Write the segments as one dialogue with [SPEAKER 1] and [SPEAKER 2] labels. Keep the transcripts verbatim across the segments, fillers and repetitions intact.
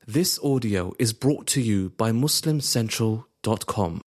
[SPEAKER 1] This audio is brought to you by muslim central dot com.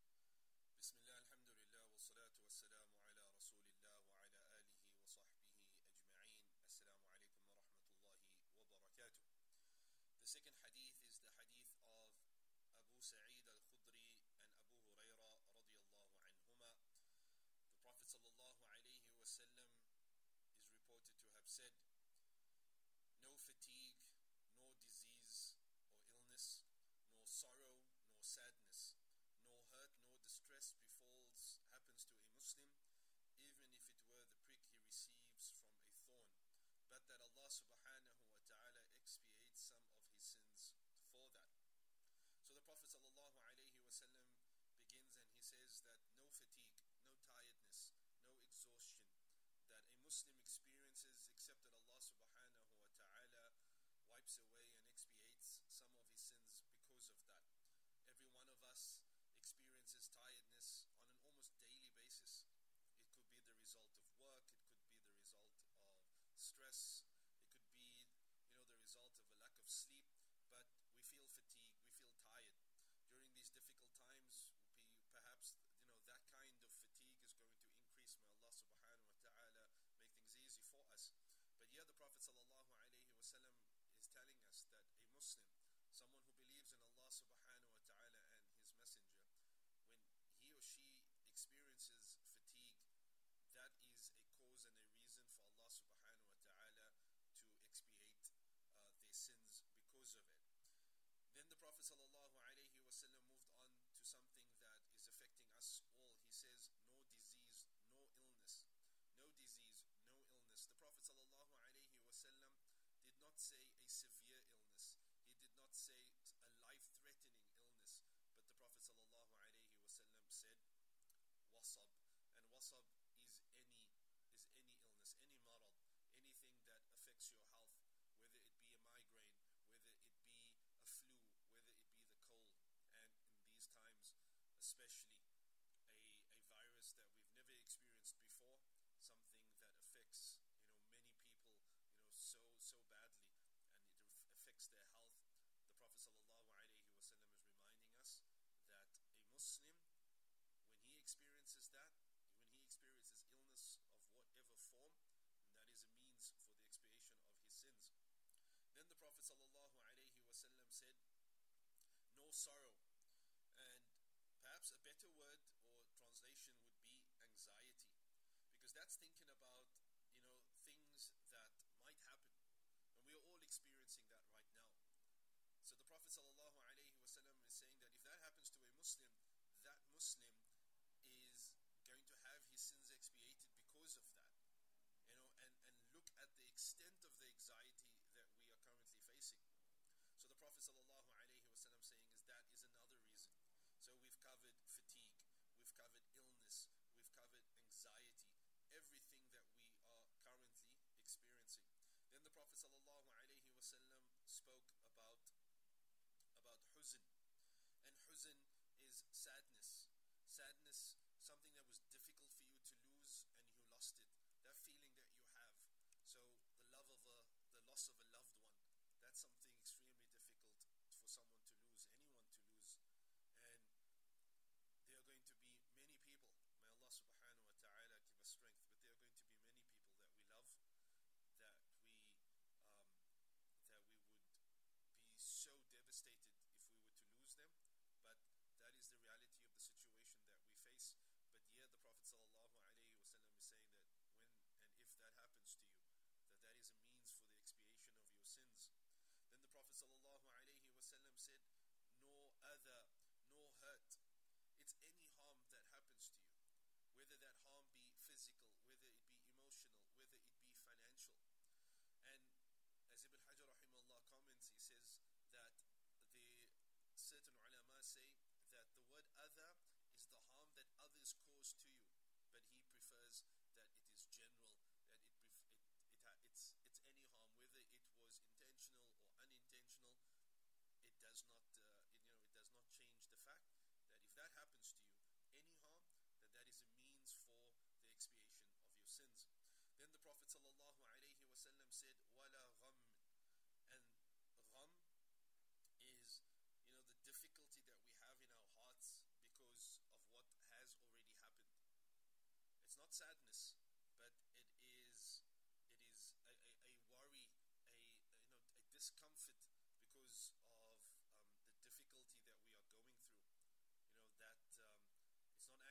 [SPEAKER 2] Sorrow, and perhaps a better word or translation would be anxiety, because that's thinking about, you know, things that might happen, and we are all experiencing that right now. So the Prophet sallallahu alaihi wasallam is saying that if that happens to a Muslim, that Muslim is going to have his sins expiated because of that, you know, and, and look at the extent of the anxiety that we are currently facing. So the Prophet sallallahu alaihi wasallam saying is that is another reason. So we've covered fatigue, we've covered illness, we've covered anxiety, everything that we are currently experiencing. Then the Prophet sallallahu alaihi wasallam spoke about about huzn, and huzn is sadness. Sadness, something that was difficult for you to lose and you lost it. That feeling that you have. So the love of a, the loss of a loved one. That's something extremely difficult for someone to lose, anyone to lose. And there are going to be many people, may Allah subhanahu wa ta'ala give us strength, but there are going to be many people that we love, that we um, that we would be so devastated if we were to lose them. But that is the reality of the situation that we face. But yeah, the Prophet sallallahu alaihi wasallam is saying that when and if that happens to you, that that is a means for the expiation of your sins. Then the Prophet sallallahu alaihi wasallam said, "Nor other, nor hurt. It's any harm that happens to you, whether that harm be physical, whether it be emotional, whether it be financial." And as Ibn Hajar rahimahullah comments, he says that the certain ulama say that the word "other" is the harm that others cause to you, but he prefers that it is general, that it pref- it, it ha- it's it's any harm, whether it was intentional or unintentional. It does not uh, it, you know it does not change the fact that if that happens to you, any harm, then that is a means for the expiation of your sins. Then the Prophet sallallahu alaihi wasallam said, "Wala gham," and gham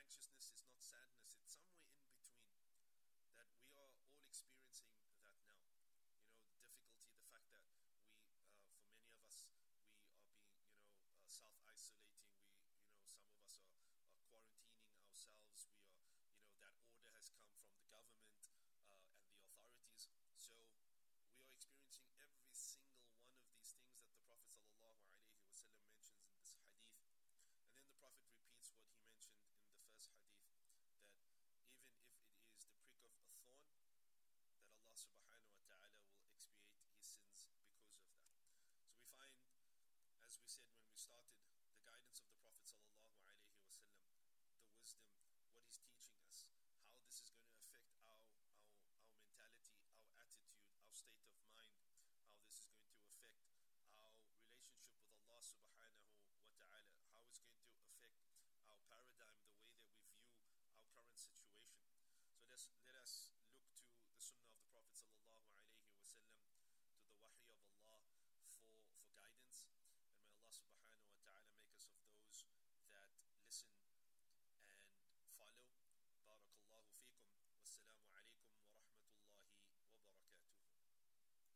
[SPEAKER 2] anxiousness, it's not sadness, it's somewhere in between. That we are all experiencing that now. You know, the difficulty, the fact that we, uh, for many of us, we are being, you know, uh, self-isolating. We, you know, some of us are, are quarantining ourselves. We are, you know, that order has come from the government uh, and the authorities. So we are experiencing every single one of these things that the Prophet sallallahu alaihi wasallam mentions in this hadith. And then the Prophet repeats what he mentioned in the first hadith, that even if it is the prick of a thorn, that Allah subhanahu wa ta'ala will expiate his sins because of that. So we find, as we said when we started, the guidance of the Prophet sallallahu alaihi wasallam, the wisdom,